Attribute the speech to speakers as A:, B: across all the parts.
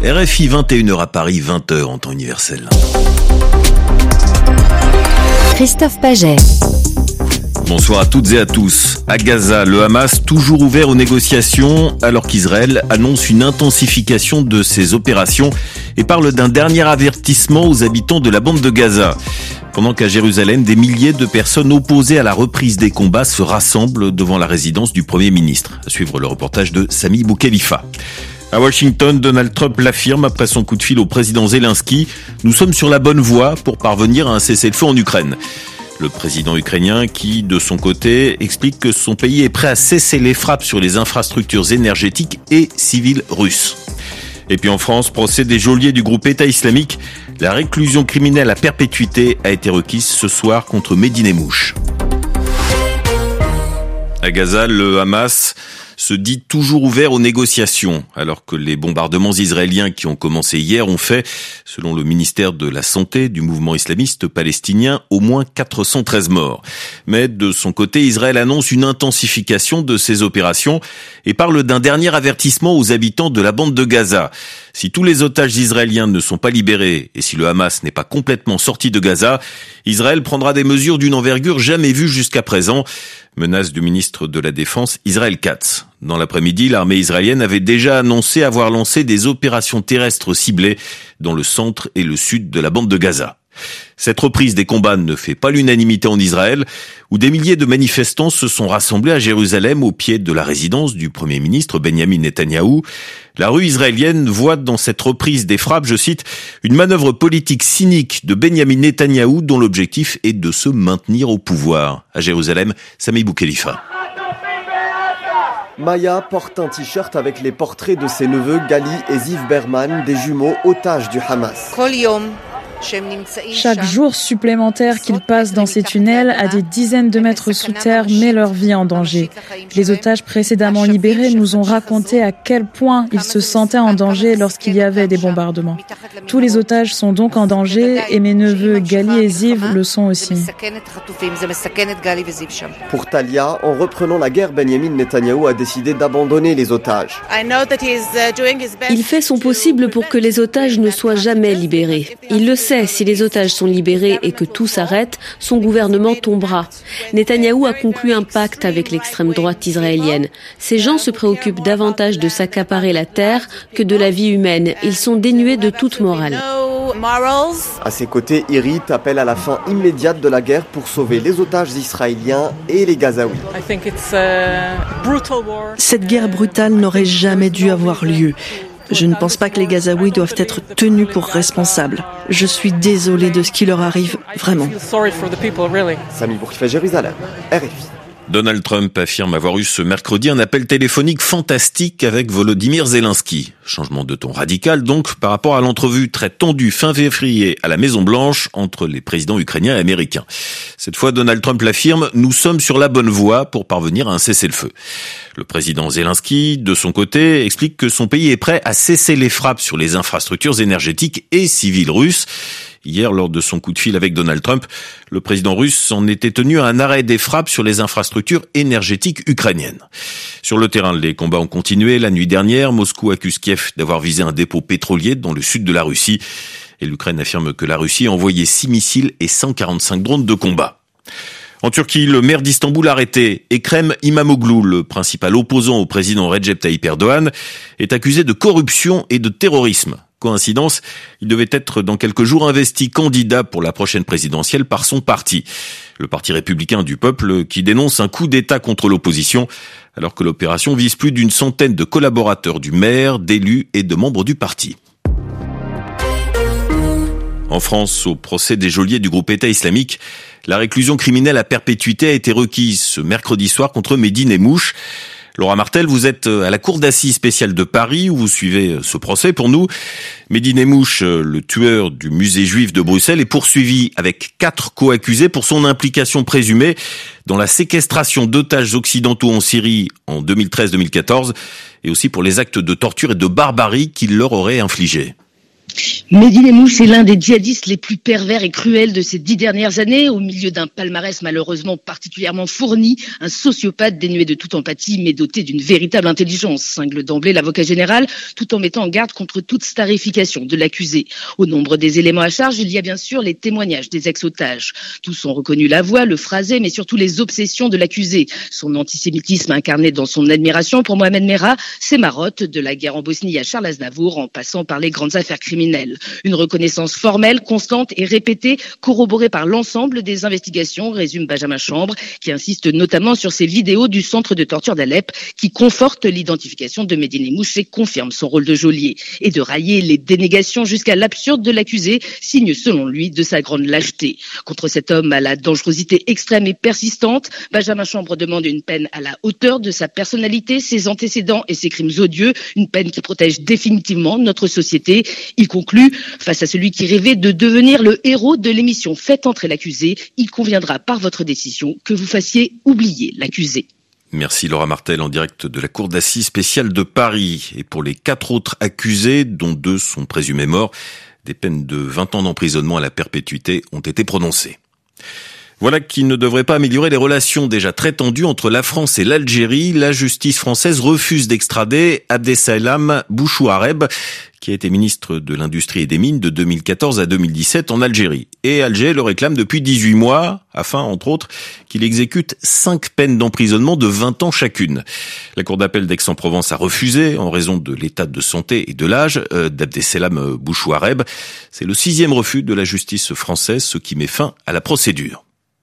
A: RFI 21h à Paris, 20h en temps universel.
B: Christophe Paget.
A: Bonsoir à toutes et à tous. À Gaza, le Hamas toujours ouvert aux négociations alors qu'Israël annonce une intensification de ses opérations et parle d'un dernier avertissement aux habitants de la bande de Gaza. Pendant qu'à Jérusalem, des milliers de personnes opposées à la reprise des combats se rassemblent devant la résidence du Premier ministre. À suivre le reportage de Sami Boukhelifa. À Washington, Donald Trump l'affirme après son coup de fil au président Zelensky. Nous sommes sur la bonne voie pour parvenir à un cessez-le-feu en Ukraine. Le président ukrainien qui, de son côté, explique que son pays est prêt à cesser les frappes sur les infrastructures énergétiques et civiles russes. Et puis en France, procès des geôliers du groupe État islamique. La réclusion criminelle à perpétuité a été requise ce soir contre Mehdi Nemmouche. À Gaza, le Hamas se dit toujours ouvert aux négociations, alors que les bombardements israéliens qui ont commencé hier ont fait, selon le ministère de la Santé du mouvement islamiste palestinien, au moins 413 morts. Mais de son côté, Israël annonce une intensification de ses opérations et parle d'un dernier avertissement aux habitants de la bande de Gaza. Si tous les otages israéliens ne sont pas libérés et si le Hamas n'est pas complètement sorti de Gaza, Israël prendra des mesures d'une envergure jamais vue jusqu'à présent. Menace du ministre de la Défense Israël Katz. Dans l'après-midi, l'armée israélienne avait déjà annoncé avoir lancé des opérations terrestres ciblées dans le centre et le sud de la bande de Gaza. Cette reprise des combats ne fait pas l'unanimité en Israël, où des milliers de manifestants se sont rassemblés à Jérusalem au pied de la résidence du Premier ministre Benyamin Netanyahou. La rue israélienne voit dans cette reprise des frappes, je cite, une manœuvre politique cynique de Benyamin Netanyahou dont l'objectif est de se maintenir au pouvoir. À Jérusalem, Sami Boukhelifa.
C: Maya porte un t-shirt avec les portraits de ses neveux Gali et Ziv Berman, des jumeaux otages du Hamas.
D: Chaque jour supplémentaire qu'ils passent dans ces tunnels à des dizaines de mètres sous terre met leur vie en danger. Les otages précédemment libérés nous ont raconté à quel point ils se sentaient en danger lorsqu'il y avait des bombardements. Tous les otages sont donc en danger et mes neveux Gali et Ziv le sont aussi.
C: Pour Talia, en reprenant la guerre, Benyamin Netanyahou a décidé d'abandonner les otages.
E: Il fait son possible pour que les otages ne soient jamais libérés. Il le sait, si les otages sont libérés et que tout s'arrête, son gouvernement tombera. Netanyahou a conclu un pacte avec l'extrême droite israélienne. Ces gens se préoccupent davantage de s'accaparer la terre que de la vie humaine. Ils sont dénués de toute morale.
C: À ses côtés, Irit appelle à la fin immédiate de la guerre pour sauver les otages israéliens et les Gazaouis.
F: Cette guerre brutale n'aurait jamais dû avoir lieu. Je ne pense pas que les Gazaouis doivent être tenus pour responsables. Je suis désolé de ce qui leur arrive, vraiment.
C: Sami Boukhelifa, Jérusalem, RFI.
A: Donald Trump affirme avoir eu ce mercredi un appel téléphonique fantastique avec Volodymyr Zelensky. Changement de ton radical donc par rapport à l'entrevue très tendue fin février à la Maison-Blanche entre les présidents ukrainiens et américains. Cette fois, Donald Trump l'affirme, nous sommes sur la bonne voie pour parvenir à un cessez-le-feu. Le président Zelensky, de son côté, explique que son pays est prêt à cesser les frappes sur les infrastructures énergétiques et civiles russes. Hier, lors de son coup de fil avec Donald Trump, le président russe s'en était tenu à un arrêt des frappes sur les infrastructures énergétiques ukrainiennes. Sur le terrain, les combats ont continué. La nuit dernière, Moscou accuse Kiev d'avoir visé un dépôt pétrolier dans le sud de la Russie. Et l'Ukraine affirme que la Russie a envoyé 6 missiles et 145 drones de combat. En Turquie, le maire d'Istanbul arrêté, Ekrem İmamoğlu, le principal opposant au président Recep Tayyip Erdoğan, est accusé de corruption et de terrorisme. Coïncidence, il devait être dans quelques jours investi candidat pour la prochaine présidentielle par son parti. Le Parti républicain du peuple qui dénonce un coup d'État contre l'opposition, alors que l'opération vise plus d'une centaine de collaborateurs du maire, d'élus et de membres du parti. En France, au procès des geôliers du groupe État islamique, la réclusion criminelle à perpétuité a été requise ce mercredi soir contre Mehdi Nemmouche. Laura Martel, vous êtes à la cour d'assises spéciale de Paris où vous suivez ce procès pour nous. Mehdi Nemmouche, le tueur du musée juif de Bruxelles, est poursuivi avec 4 co-accusés pour son implication présumée dans la séquestration d'otages occidentaux en Syrie en 2013-2014 et aussi pour les actes de torture et de barbarie qu'il leur aurait infligés.
G: Mehdi Nemmouche est l'un des djihadistes les plus pervers et cruels de ces 10 dernières années, au milieu d'un palmarès malheureusement particulièrement fourni, un sociopathe dénué de toute empathie mais doté d'une véritable intelligence, cingle d'emblée l'avocat général, tout en mettant en garde contre toute starification de l'accusé. Au nombre des éléments à charge, il y a bien sûr les témoignages des ex-otages. Tous ont reconnu la voix, le phrasé, mais surtout les obsessions de l'accusé. Son antisémitisme incarné dans son admiration pour Mohamed Merah, ses marottes de la guerre en Bosnie à Charles Aznavour, en passant par les grandes affaires criminelles. Une reconnaissance formelle, constante et répétée, corroborée par l'ensemble des investigations, résume Benjamin Chambre, qui insiste notamment sur ces vidéos du centre de torture d'Alep, qui confortent l'identification de Mehdi Nemmouche et confirment son rôle de geôlier. Et de railler les dénégations jusqu'à l'absurde de l'accusé, signe selon lui de sa grande lâcheté. Contre cet homme à la dangerosité extrême et persistante, Benjamin Chambre demande une peine à la hauteur de sa personnalité, ses antécédents et ses crimes odieux, une peine qui protège définitivement notre société. Il conclut: face à celui qui rêvait de devenir le héros de l'émission Faites entrer l'accusé, il conviendra par votre décision que vous fassiez oublier l'accusé.
A: Merci Laura Martel en direct de la cour d'assises spéciale de Paris. Et pour les 4 autres accusés, dont 2 sont présumés morts, des peines de 20 ans d'emprisonnement à la perpétuité ont été prononcées. Voilà qui ne devrait pas améliorer les relations déjà très tendues entre la France et l'Algérie. La justice française refuse d'extrader Abdeslam Bouchouareb, qui a été ministre de l'Industrie et des Mines de 2014 à 2017 en Algérie. Et Alger le réclame depuis 18 mois, afin, entre autres, qu'il exécute 5 peines d'emprisonnement de 20 ans chacune. La cour d'appel d'Aix-en-Provence a refusé, en raison de l'état de santé et de l'âge d'Abdeslam Bouchouareb. C'est le 6e refus de la justice française, ce qui met fin à la procédure.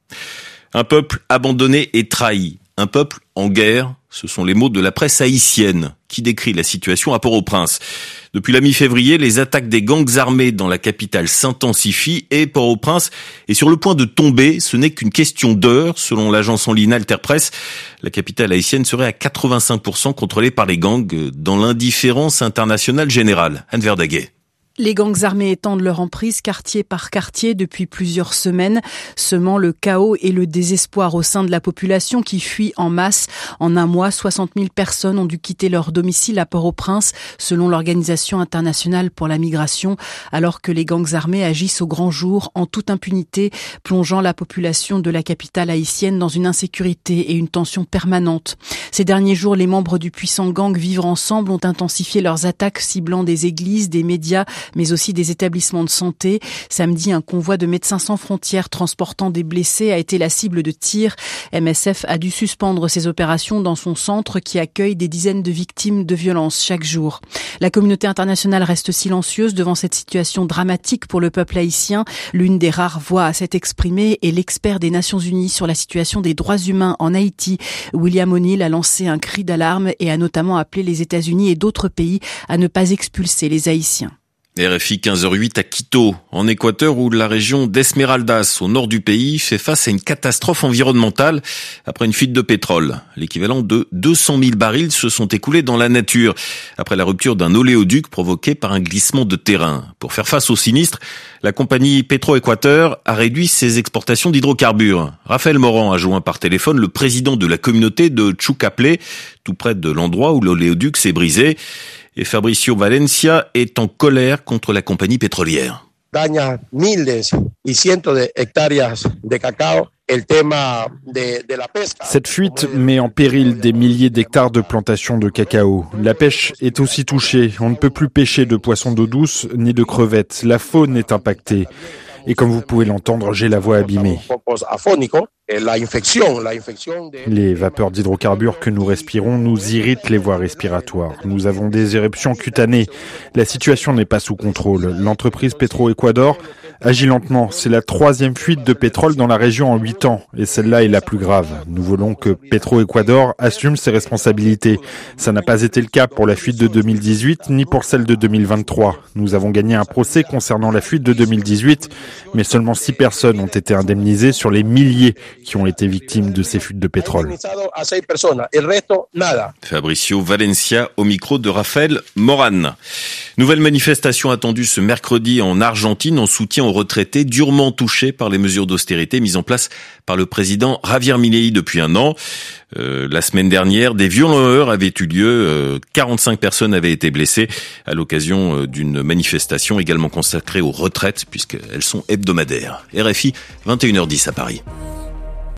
A: Un peuple abandonné et trahi, un peuple en guerre, ce sont les mots de la presse haïtienne qui décrit la situation à Port-au-Prince. Depuis la mi-février, les attaques des gangs armés dans la capitale s'intensifient et Port-au-Prince est sur le point de tomber. Ce n'est qu'une question d'heure, selon l'agence en ligne Alterpresse. La capitale haïtienne serait à 85% contrôlée par les gangs, dans l'indifférence internationale générale. Anne Verdaguet.
H: Les gangs armés étendent leur emprise quartier par quartier depuis plusieurs semaines, semant le chaos et le désespoir au sein de la population qui fuit en masse. En un mois, 60 000 personnes ont dû quitter leur domicile à Port-au-Prince, selon l'Organisation internationale pour la migration, alors que les gangs armés agissent au grand jour, en toute impunité, plongeant la population de la capitale haïtienne dans une insécurité et une tension permanente. Ces derniers jours, les membres du puissant gang Vivre Ensemble ont intensifié leurs attaques ciblant des églises, des médias, mais aussi des établissements de santé. Samedi, un convoi de Médecins sans frontières transportant des blessés a été la cible de tirs. MSF a dû suspendre ses opérations dans son centre qui accueille des dizaines de victimes de violences chaque jour. La communauté internationale reste silencieuse devant cette situation dramatique pour le peuple haïtien. L'une des rares voix à s'être exprimée est l'expert des Nations Unies sur la situation des droits humains en Haïti. William O'Neill a lancé un cri d'alarme et a notamment appelé les États-Unis et d'autres pays à ne pas expulser les Haïtiens.
A: RFI 15h08 à Quito, en Équateur, où la région d'Esmeraldas, au nord du pays, fait face à une catastrophe environnementale après une fuite de pétrole. L'équivalent de 200 000 barils se sont écoulés dans la nature après la rupture d'un oléoduc provoqué par un glissement de terrain. Pour faire face au sinistre, la compagnie Petroéquateur a réduit ses exportations d'hydrocarbures. Raphaël Morand a joint par téléphone le président de la communauté de Chucaplé, tout près de l'endroit où l'oléoduc s'est brisé. Et Fabricio Valencia est en colère contre la compagnie pétrolière.
I: Daña miles y cientos de hectáreas de cacao.
J: Cette fuite met en péril des milliers d'hectares de plantations de cacao. La pêche est aussi touchée. On ne peut plus pêcher de poissons d'eau douce ni de crevettes. La faune est impactée. Et comme vous pouvez l'entendre, j'ai la voix abîmée. Les vapeurs d'hydrocarbures que nous respirons nous irritent les voies respiratoires. Nous avons des éruptions cutanées. La situation n'est pas sous contrôle. L'entreprise Petroéquateur agit lentement. C'est la 3e fuite de pétrole dans la région en 8 ans. Et celle-là est la plus grave. Nous voulons que Petroéquateur assume ses responsabilités. Ça n'a pas été le cas pour la fuite de 2018, ni pour celle de 2023. Nous avons gagné un procès concernant la fuite de 2018, mais seulement 6 personnes ont été indemnisées sur les milliers qui ont été victimes de ces fuites de pétrole.
A: Fabricio Valencia au micro de Raphaël Morane. Nouvelle manifestation attendue ce mercredi en Argentine en soutien au aux retraités durement touchés par les mesures d'austérité mises en place par le président Javier Milei depuis un an. La semaine dernière, des violents heurts avaient eu lieu. 45 personnes avaient été blessées à l'occasion d'une manifestation également consacrée aux retraites puisqu'elles sont hebdomadaires. RFI, 21h10 à Paris.